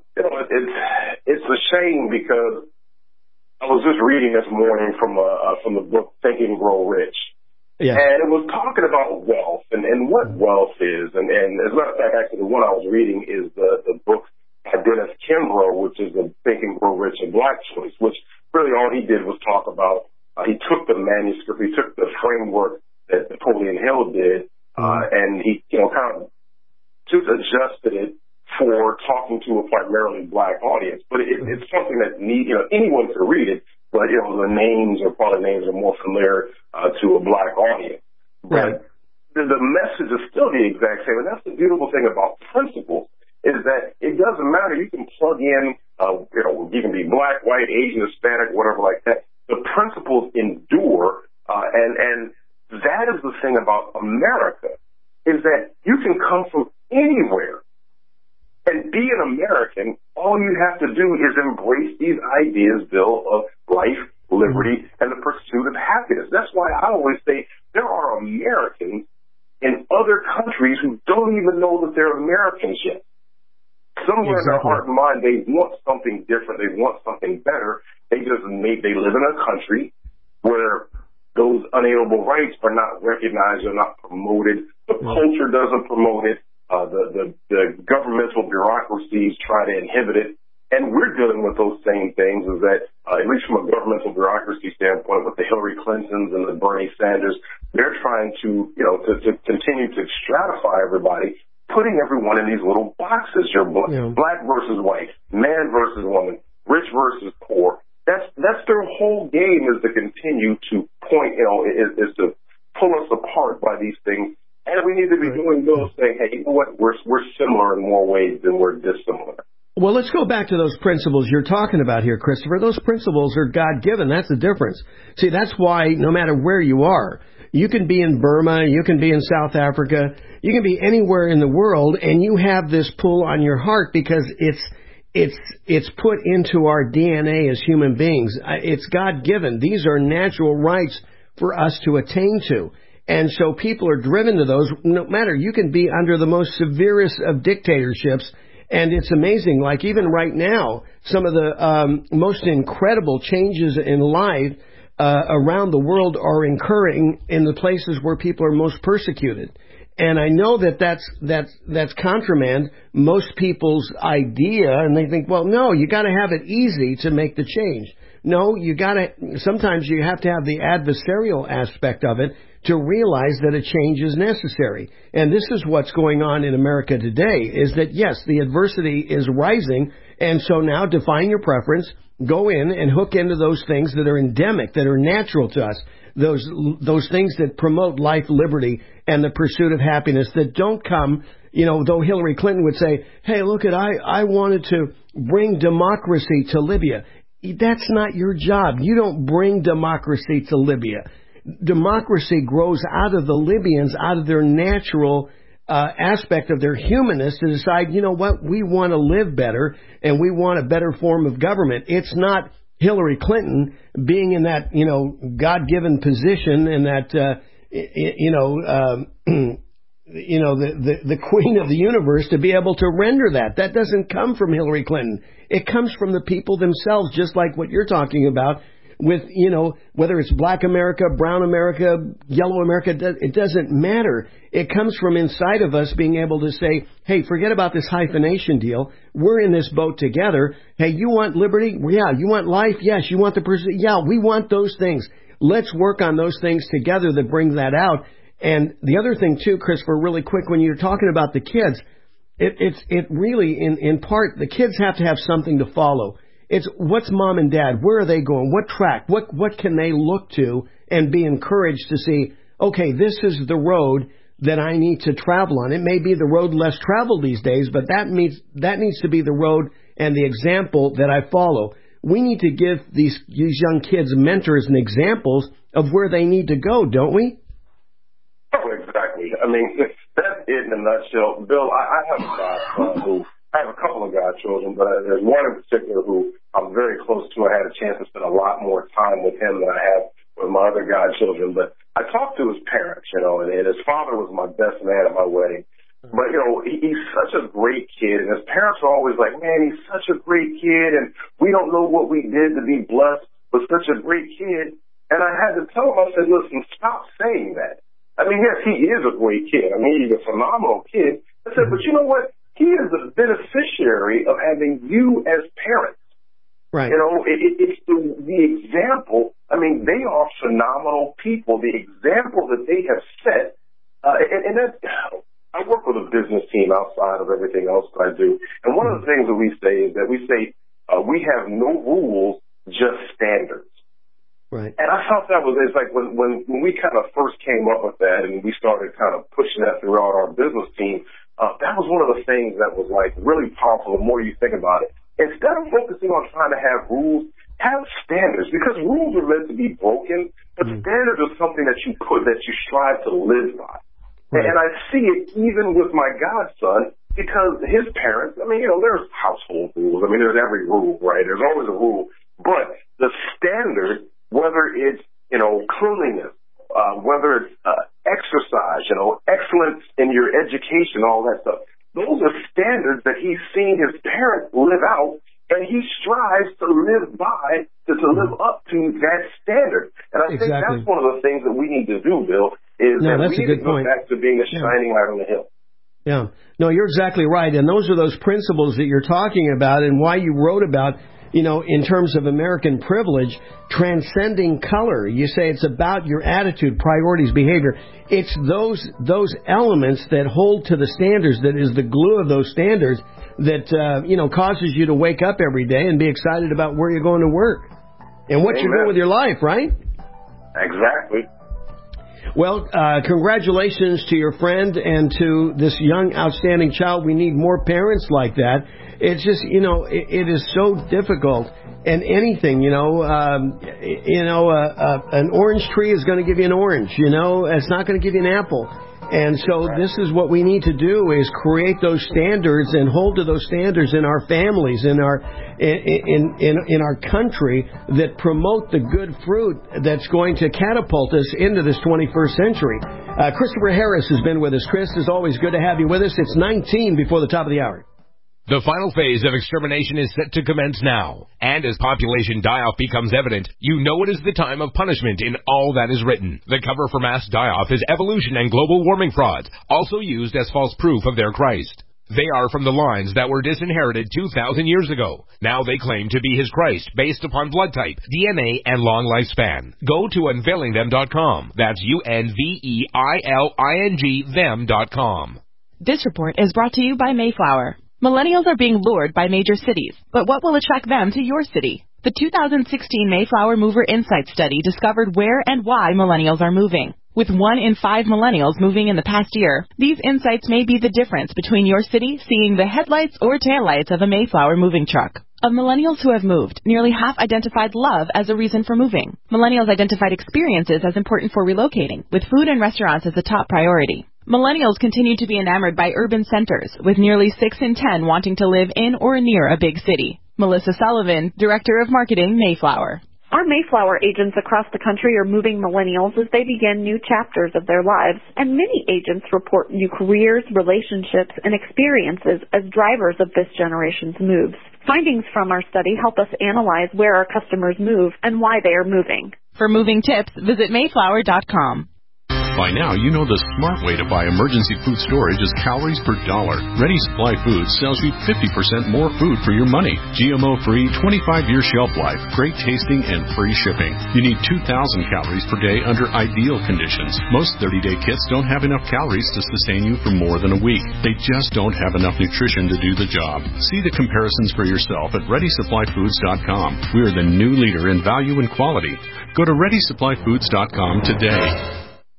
It's a shame because I was just reading this morning from the book Think and Grow Rich. Yeah. And it was talking about wealth and what wealth is. And as a matter of fact, actually, the one I was reading is the book by Dennis Kimbrough, which is the Think and Grow Rich and Black Choice, which really all he did was talk about. He took the manuscript, he took the framework that Napoleon Hill did, and he, kind of just adjusted it for talking to a primarily black audience. But it's something that anyone could read it, but, the names are more familiar to a black audience. Right. But the message is still the exact same, and that's the beautiful thing about principles, is that it doesn't matter. You can plug in, you can be black, white, Asian, Hispanic, whatever like that. The principles endure, and that is the thing about America, is that you can come from anywhere and be an American. All you have to do is embrace these ideas, Bill, of life, liberty, and the pursuit of happiness. That's why I always say there are Americans in other countries who don't even know that they're Americans yet. Somewhere in their heart and mind, they want something different. They want something better. They live in a country where those unalienable rights are not recognized, are not promoted. The culture doesn't promote it. The governmental bureaucracies try to inhibit it. And we're dealing with those same things, is that, at least from a governmental bureaucracy standpoint, with the Hillary Clintons and the Bernie Sanders, they're trying to continue to stratify everybody, putting everyone in these little boxes. You're black versus white, man versus woman, rich versus poor. That's their whole game, is to continue to point, is to pull us apart by these things. And we need to be doing those, saying, hey, you know what, we're similar in more ways than we're dissimilar. Well, let's go back to those principles you're talking about here, Christopher. Those principles are God-given. That's the difference. See, that's why no matter where you are, you can be in Burma, you can be in South Africa, you can be anywhere in the world, and you have this pull on your heart because it's put into our DNA as human beings. It's God-given. These are natural rights for us to attain to. And so people are driven to those. No matter, you can be under the most severest of dictatorships, and it's amazing. Like even right now, some of the most incredible changes in life around the world are occurring in the places where people are most persecuted. And I know that's contramand most people's idea, and they think, well, no, you got to have it easy to make the change. No, sometimes you have to have the adversarial aspect of it to realize that a change is necessary. And this is what's going on in America today, is that, yes, the adversity is rising, and so now define your preference, go in and hook into those things that are endemic, that are natural to us, those things that promote life, liberty, and the pursuit of happiness that don't come, though Hillary Clinton would say, hey, look, I wanted to bring democracy to Libya. That's not your job. You don't bring democracy to Libya. Democracy grows out of the Libyans, out of their natural aspect of their humanness to decide, you know what, we want to live better and we want a better form of government. It's not Hillary Clinton being in that, God-given position and that, the queen of the universe to be able to render that. That doesn't come from Hillary Clinton. It comes from the people themselves, just like what you're talking about with, whether it's black America, brown America, yellow America, it doesn't matter. It comes from inside of us being able to say, hey, forget about this hyphenation deal. We're in this boat together. Hey, you want liberty? Yeah. You want life? Yes. You want the pursuit? Yeah, we want those things. Let's work on those things together that bring that out. And the other thing, too, Christopher, really quick, when you're talking about the kids, it really, in part, the kids have to have something to follow. It's what's mom and dad? Where are they going? What track? What can they look to and be encouraged to see, okay, this is the road that I need to travel on. It may be the road less traveled these days, but that needs to be the road and the example that I follow. We need to give these young kids mentors and examples of where they need to go, don't we? Oh, exactly. I mean, that's it in a nutshell. Bill, I have a godson I have a couple of godchildren, but there's one in particular who I'm very close to. I had a chance to spend a lot more time with him than I have with my other godchildren. But I talked to his parents, and his father was my best man at my wedding. But, he's such a great kid, and his parents are always like, man, he's such a great kid, and we don't know what we did to be blessed with such a great kid. And I had to tell him, I said, listen, stop saying that. I mean, yes, he is a great kid. I mean, he's a phenomenal kid. I said, but you know what? He is the beneficiary of having you as parents. Right. It's the example. I mean, they are phenomenal people. The example that they have set, and that, I work with a business team outside of everything else that I do. And one of the things that we say is that we we have no rules, just standards. Right. And I thought it's like when we kind of first came up with that and we started kind of pushing that throughout our business team, that was one of the things that was like really powerful the more you think about it. Instead of focusing on trying to have rules, have standards, because rules are meant to be broken, but standards are something that you strive to live by. Right. And I see it even with my godson, because his parents, I mean, there's household rules. I mean, there's every rule, right? There's always a rule. But the standard, whether it's, cleanliness, whether it's exercise, excellence in your education, all that stuff, those are standards that he's seen his parents live out, and he strives to live by, to live up to that standard. And I think that's one of the things that we need to do, Bill, is that we need to go back to being a shining light on the hill. Yeah. No, you're exactly right. And those are those principles that you're talking about and why you wrote about, in terms of American privilege, transcending color. You say it's about your attitude, priorities, behavior. It's those elements that hold to the standards, that is the glue of those standards that, causes you to wake up every day and be excited about where you're going to work and what you're doing with your life, right? Exactly. Well, congratulations to your friend and to this young, outstanding child. We need more parents like that. It's just, it is so difficult. And anything, an orange tree is going to give you an orange. It's not going to give you an apple. And so this is what we need to do, is create those standards and hold to those standards in our families, in our country, that promote the good fruit that's going to catapult us into this 21st century. Christopher Harris has been with us. Chris, it's always good to have you with us. It's 19 before the top of the hour. The final phase of extermination is set to commence now. And as population die-off becomes evident, you know it is the time of punishment in all that is written. The cover for mass die-off is evolution and global warming frauds, also used as false proof of their Christ. They are from the lines that were disinherited 2,000 years ago. Now they claim to be his Christ based upon blood type, DNA, and long lifespan. Go to unveilingthem.com. That's UNVEILING them.com. This report is brought to you by Mayflower. Millennials are being lured by major cities, but what will attract them to your city? The 2016 Mayflower Mover Insight Study discovered where and why millennials are moving. With 1 in 5 millennials moving in the past year, these insights may be the difference between your city seeing the headlights or taillights of a Mayflower moving truck. Of millennials who have moved, nearly half identified love as a reason for moving. Millennials identified experiences as important for relocating, with food and restaurants as a top priority. Millennials continue to be enamored by urban centers, with nearly 6 in 10 wanting to live in or near a big city. Melissa Sullivan, Director of Marketing, Mayflower. Our Mayflower agents across the country are moving millennials as they begin new chapters of their lives, and many agents report new careers, relationships, and experiences as drivers of this generation's moves. Findings from our study help us analyze where our customers move and why they are moving. For moving tips, visit Mayflower.com. By now, you know the smart way to buy emergency food storage is calories per dollar. Ready Supply Foods sells you 50% more food for your money. GMO-free, 25-year shelf life, great tasting, and free shipping. You need 2,000 calories per day under ideal conditions. Most 30-day kits don't have enough calories to sustain you for more than a week. They just don't have enough nutrition to do the job. See the comparisons for yourself at ReadySupplyFoods.com. We are the new leader in value and quality. Go to ReadySupplyFoods.com today.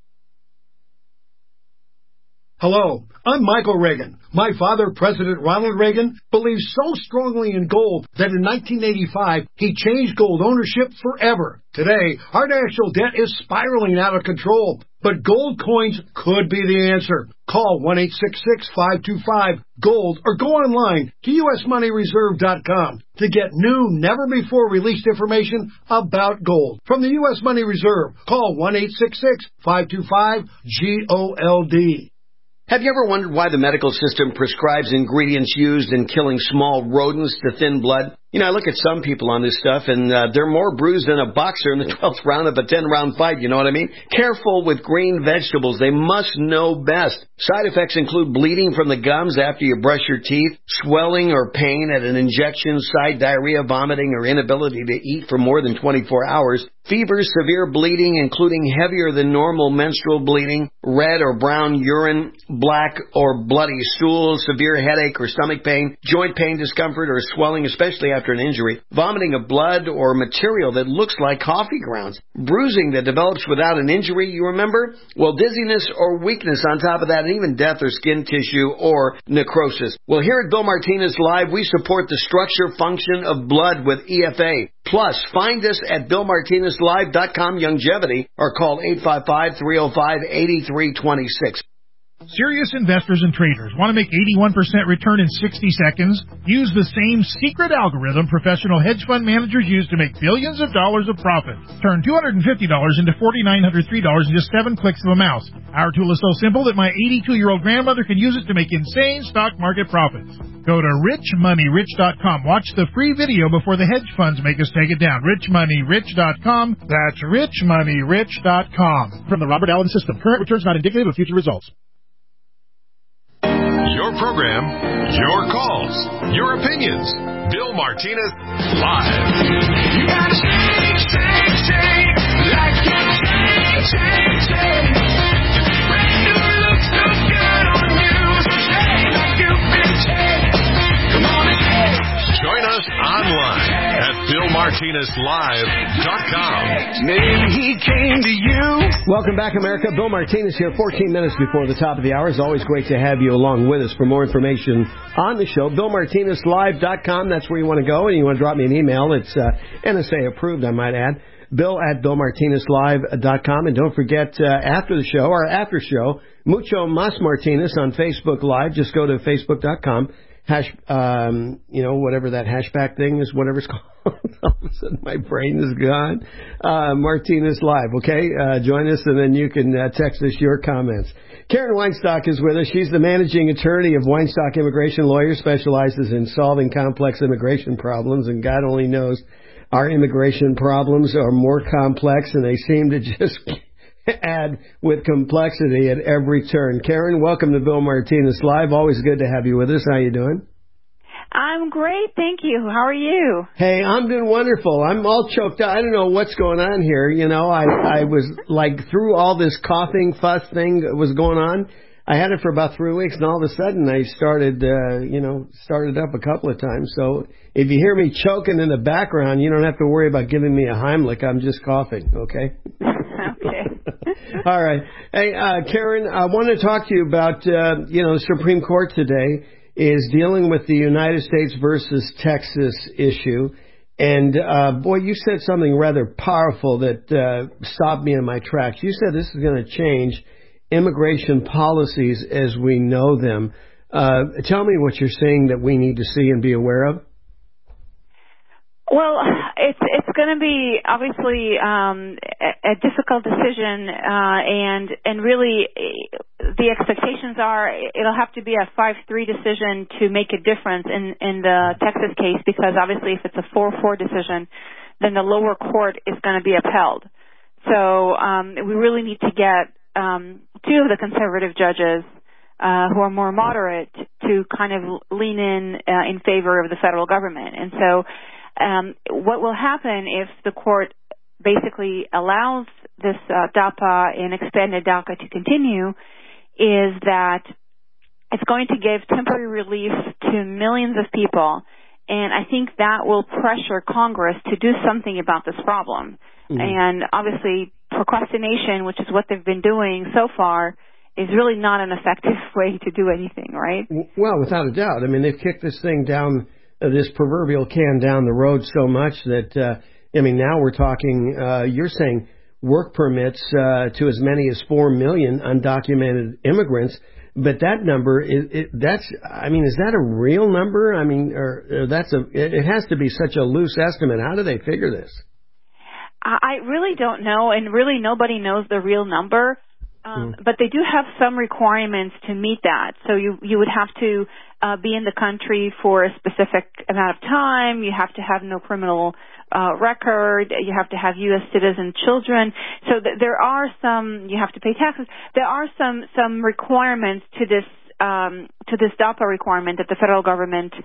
Hello, I'm Michael Reagan. My father, President Ronald Reagan, believed so strongly in gold that in 1985 he changed gold ownership forever. Today, our national debt is spiraling out of control, but gold coins could be the answer. Call 1-866-525-GOLD or go online to usmoneyreserve.com to get new, never-before-released information about gold. From the U.S. Money Reserve, call 1-866-525-GOLD. Have you ever wondered why the medical system prescribes ingredients used in killing small rodents to thin blood? You know, I look at some people on this stuff, and they're more bruised than a boxer in the 12th round of a 10-round fight, you know what I mean? Careful with green vegetables. They must know best. Side effects include bleeding from the gums after you brush your teeth, swelling or pain at an injection site, diarrhea, vomiting, or inability to eat for more than 24 hours, fever, severe bleeding, including heavier than normal menstrual bleeding, red or brown urine, black or bloody stool, severe headache or stomach pain, joint pain, discomfort, or swelling, especially after an injury, vomiting of blood or material that looks like coffee grounds, bruising that develops without an injury, you remember? Well, dizziness or weakness on top of that, and even death or skin tissue or necrosis. Well, here at Bill Martinez Live, we support the structure function of blood with EFA. Plus, find us at BillMartinezLive.com Longevity or call 855-305-8326. Serious investors and traders want to make 81% return in 60 seconds? Use the same secret algorithm professional hedge fund managers use to make billions of dollars of profit. Turn $250 into $4,903 in just 7 clicks of a mouse. Our tool is so simple that my 82-year-old grandmother can use it to make insane stock market profits. Go to richmoneyrich.com. Watch the free video before the hedge funds make us take it down. richmoneyrich.com. That's richmoneyrich.com. From the Robert Allen System. Current returns not indicative of future results. Your program, your calls, your opinions. Bill Martinez Live. You gotta shake, like you shake. Brand new looks so good on you, so shake like you've been shake. Come on and shake. Join us online at BillMartinezLive.com. Maybe he came to you. Welcome back, America. Bill Martinez here, 14 minutes before the top of the hour. It's always great to have you along with us. For more information on the show, BillMartinezLive.com. That's where you want to go, and you want to drop me an email. It's NSA approved, I might add. Bill at BillMartinezLive.com. And don't forget, after the show, or after show, Mucho Mas Martinez on Facebook Live. Just go to Facebook.com. Whatever that hashback thing is, whatever it's called. All of a sudden, my brain is gone. Martinez Live, okay? Join us, and then you can text us your comments. Karen Weinstock is with us. She's the managing attorney of Weinstock Immigration Lawyers, specializes in solving complex immigration problems, and God only knows our immigration problems are more complex, and they seem to just add with complexity at every turn. Karen, welcome to Bill Martinez Live. Always good to have you with us. How you doing? I'm great, thank you. How are you? Hey, I'm doing wonderful. I'm all choked up. I don't know what's going on here. You know, I was like through all this coughing fuss thing that was going on. I had it for about 3 weeks, and all of a sudden I started up a couple of times. So if you hear me choking in the background, you don't have to worry about giving me a Heimlich. I'm just coughing, okay? Okay. All right. Hey, Karen, I want to talk to you about, the Supreme Court today is dealing with the United States versus Texas issue. And, boy, you said something rather powerful that stopped me in my tracks. You said this is going to change immigration policies as we know them. Tell me what you're saying that we need to see and be aware of. Well, it's going to be obviously a difficult decision, and really the expectations are it'll have to be a 5-3 decision to make a difference in the Texas case, because obviously if it's a 4-4 decision, then the lower court is going to be upheld. So we really need to get two of the conservative judges who are more moderate to kind of lean in favor of the federal government. And so what will happen if the court basically allows this DAPA and expanded DACA to continue is that it's going to give temporary relief to millions of people. And I think that will pressure Congress to do something about this problem. Mm-hmm. And obviously procrastination, which is what they've been doing so far, is really not an effective way to do anything, right? Well, without a doubt. I mean, they've kicked this thing down, this proverbial can down the road so much that, now we're talking, you're saying work permits to as many as 4 million undocumented immigrants. But that number, is that a real number? I mean, or it has to be such a loose estimate. How do they figure this? I really don't know, and really nobody knows the real number. But they do have some requirements to meet that. So you would have to be in the country for a specific amount of time. You have to have no criminal record. You have to have U.S. citizen children. So there are some. You have to pay taxes. There are some requirements to this DAPA requirement that the federal government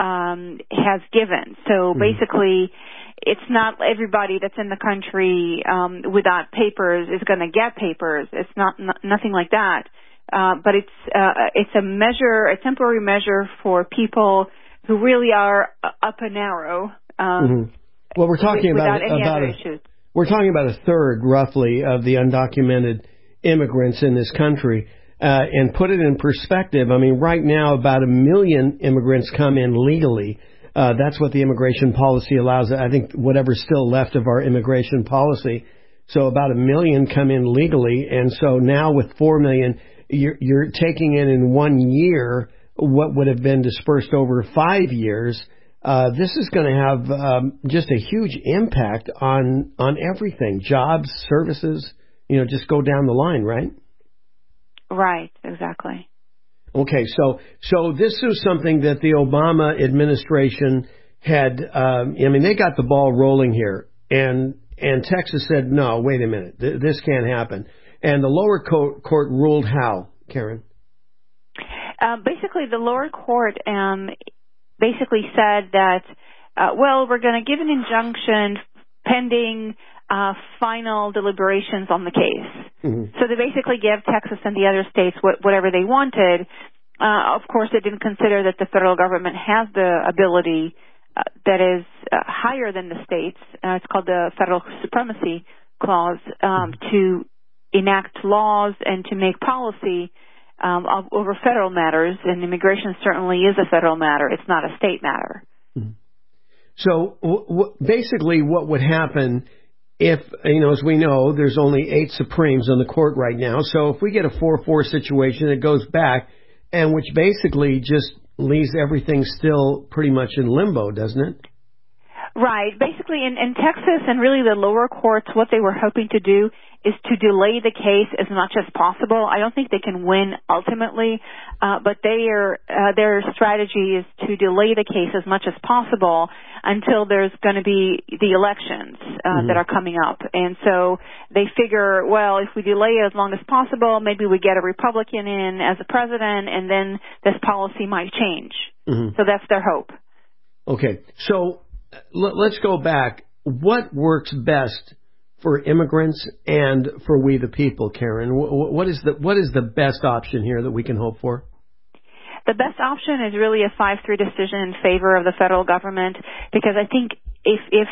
has given. So basically, it's not everybody that's in the country without papers is going to get papers. It's nothing like that. But it's a measure, a temporary measure for people who really are up and narrow. Well, we're talking about any other issues. We're talking about a third, roughly, of the undocumented immigrants in this country. And put it in perspective, I mean, right now about 1 million immigrants come in legally. That's what the immigration policy allows. I think whatever's still left of our immigration policy. So about 1 million come in legally. And so now with 4 million, you're taking in 1 year what would have been dispersed over 5 years. This is going to have just a huge impact on everything, jobs, services, just go down the line, right? Right, exactly. Okay, so this is something that the Obama administration had, they got the ball rolling here, and Texas said, no, wait a minute, this can't happen. And the lower court ruled how, Karen? Basically, the lower court basically said that, we're going to give an injunction pending final deliberations on the case. Mm-hmm. So they basically gave Texas and the other states whatever they wanted. Of course, they didn't consider that the federal government has the ability that is higher than the states. It's called the Federal Supremacy Clause, to enact laws and to make policy over federal matters. And immigration certainly is a federal matter. It's not a state matter. Mm-hmm. So basically what would happen if, as we know, there's only 8 Supremes on the court right now. So if we get a 4-4 situation, it goes back, and which basically just leaves everything still pretty much in limbo, doesn't it? Right. Basically, in Texas and really the lower courts, what they were hoping to do is to delay the case as much as possible. I don't think they can win ultimately, but their strategy is to delay the case as much as possible until there's going to be the elections that are coming up. And so they figure, well, if we delay it as long as possible, maybe we get a Republican in as a president, and then this policy might change. Mm-hmm. So that's their hope. Okay. So let's go back. What works best for immigrants and for we the people, Karen? What is the best option here that we can hope for? The best option is really a 5-3 decision in favor of the federal government, because I think if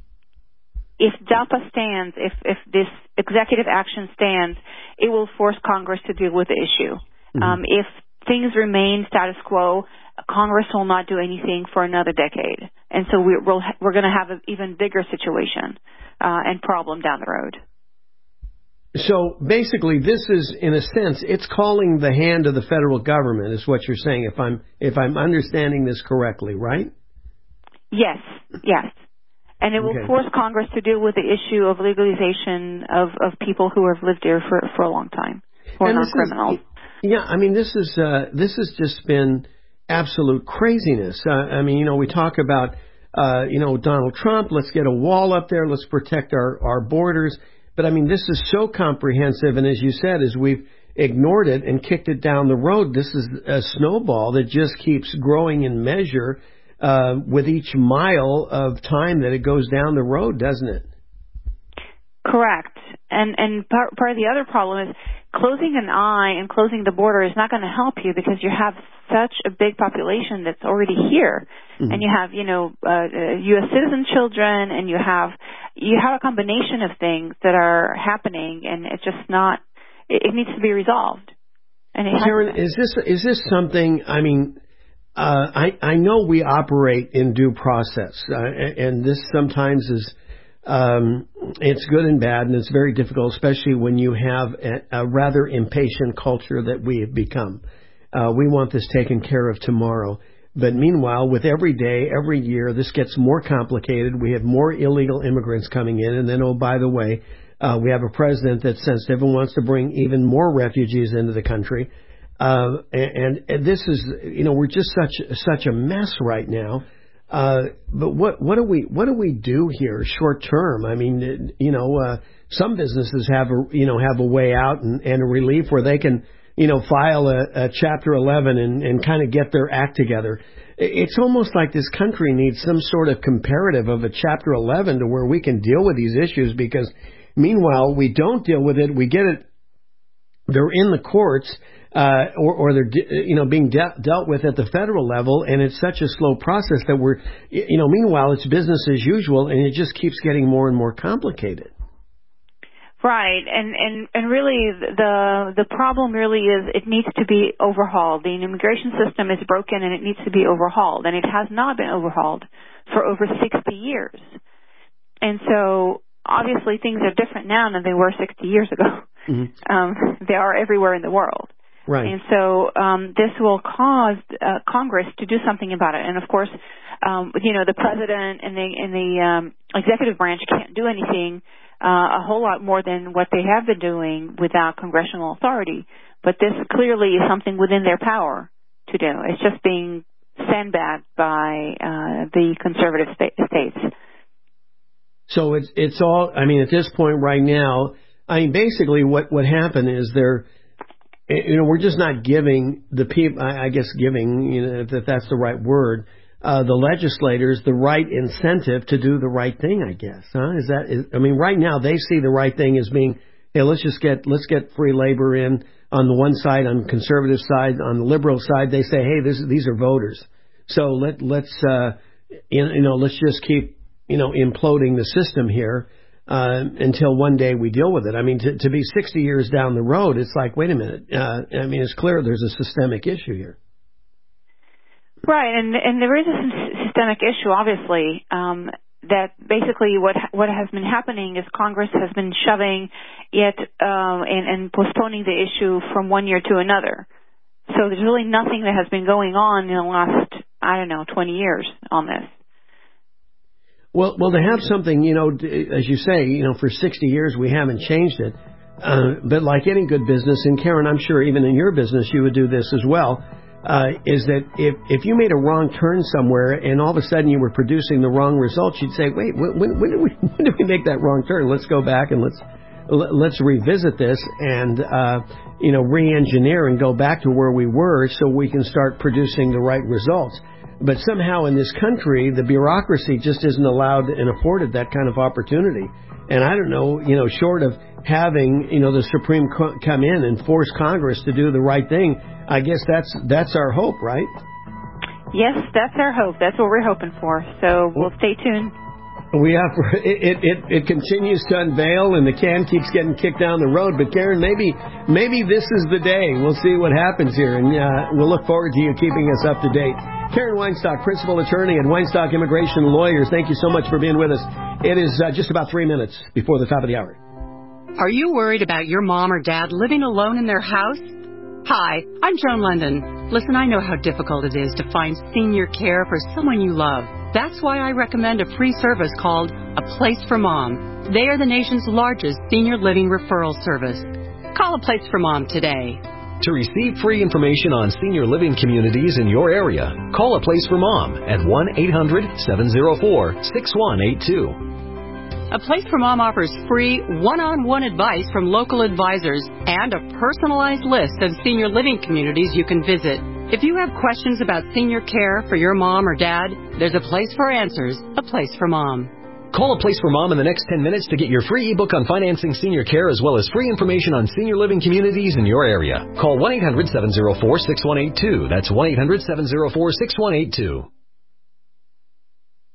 DAPA stands, if this executive action stands, it will force Congress to deal with the issue. Mm-hmm. If things remain status quo, Congress will not do anything for another decade. And so we're going to have an even bigger situation and problem down the road. So basically, this is, in a sense, it's calling the hand of the federal government, is what you're saying, if I'm understanding this correctly, right? Yes. And it will force Congress to deal with the issue of legalization of people who have lived here for a long time, who are not criminals. This has just been absolute craziness. We talk about, Donald Trump, let's get a wall up there, let's protect our borders. But, I mean, this is so comprehensive, and as you said, as we've ignored it and kicked it down the road, this is a snowball that just keeps growing in measure with each mile of time that it goes down the road, doesn't it? Correct. And part of the other problem is closing an eye and closing the border is not going to help you because you have such a big population that's already here. Mm-hmm. And you have, U.S. citizen children, and you have a combination of things that are happening, and it's just not, it needs to be resolved. And Karen, is this something, I mean, I know we operate in due process, and this sometimes is, it's good and bad, and it's very difficult, especially when you have a rather impatient culture that we have become. We want this taken care of tomorrow. But meanwhile, with every day, every year, this gets more complicated. We have more illegal immigrants coming in. And then, oh, by the way, we have a president that's sensitive and wants to bring even more refugees into the country. And this is, we're just such a mess right now. But what do we do here short term? I mean, some businesses have a way out and a relief where they can, file a Chapter 11 and kind of get their act together. It's almost like this country needs some sort of comparative of a Chapter 11 to where we can deal with these issues, because meanwhile, we don't deal with it. We get it. They're in the courts, or they're, being dealt with at the federal level, and it's such a slow process that we're, meanwhile, it's business as usual, and it just keeps getting more and more complicated. Right, and really the problem really is it needs to be overhauled. The immigration system is broken and it needs to be overhauled, and it has not been overhauled for over 60 years. And so obviously things are different now than they were 60 years ago. Mm-hmm. They are everywhere in the world. Right. And so this will cause Congress to do something about it. And of course, the president and the executive branch can't do anything a whole lot more than what they have been doing without congressional authority. But this clearly is something within their power to do. It's just being sandbagged by the conservative states. So it's all, I mean, at this point right now, I mean, basically what happened is we're just not giving the people, I guess giving, if that's the right word, the legislators the right incentive to do the right thing, I guess. I mean, right now they see the right thing as being, hey, let's get free labor in on the one side, on the conservative side, on the liberal side, they say, hey, these are voters. So let's just keep, imploding the system here, until one day we deal with it. I mean, to be 60 years down the road, it's like, wait a minute. I mean, it's clear there's a systemic issue here. Right, and there is a systemic issue, obviously, that basically what has been happening is Congress has been shoving it and postponing the issue from one year to another. So there's really nothing that has been going on in the last, 20 years on this. Well, to have something, as you say, for 60 years we haven't changed it. But like any good business, and Karen, I'm sure even in your business you would do this as well, is that if you made a wrong turn somewhere and all of a sudden you were producing the wrong results, you'd say, wait, when did we make that wrong turn? Let's go back and let's revisit this and, re-engineer and go back to where we were so we can start producing the right results. But somehow in this country, the bureaucracy just isn't allowed and afforded that kind of opportunity. And I don't know, short of having, the Supreme come in and force Congress to do the right thing, I guess that's our hope, right? Yes, that's our hope. That's what we're hoping for. So we'll stay tuned. We have it continues to unveil, and the can keeps getting kicked down the road. But Karen, maybe this is the day. We'll see what happens here, and we'll look forward to you keeping us up to date. Karen Weinstock, principal attorney at Weinstock Immigration Lawyers. Thank you so much for being with us. It is just about 3 minutes before the top of the hour. Are you worried about your mom or dad living alone in their house? Hi, I'm Joan London. Listen, I know how difficult it is to find senior care for someone you love. That's why I recommend a free service called A Place for Mom. They are the nation's largest senior living referral service. Call A Place for Mom today. To receive free information on senior living communities in your area, call A Place for Mom at 1-800-704-6182. A Place for Mom offers free one-on-one advice from local advisors and a personalized list of senior living communities you can visit. If you have questions about senior care for your mom or dad, there's a place for answers, A Place for Mom. Call A Place for Mom in the next 10 minutes to get your free ebook on financing senior care as well as free information on senior living communities in your area. Call 1-800-704-6182. That's 1-800-704-6182.